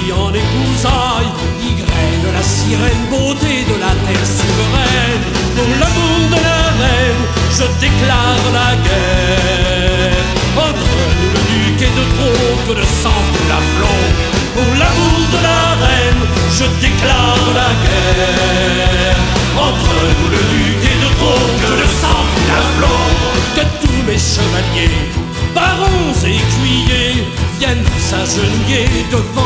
pris en épousailles, Igraine, la sirène, beauté de la terre souveraine. Pour l'amour de la reine, je déclare la guerre. Entre nous le duc est de trop que le sang coule à flot. Pour l'amour de la reine, je déclare la guerre. Entre nous le duc est de trop que le sang coule à flot. Que tous mes chevaliers, barons et écuyers viennent s'agenouiller devant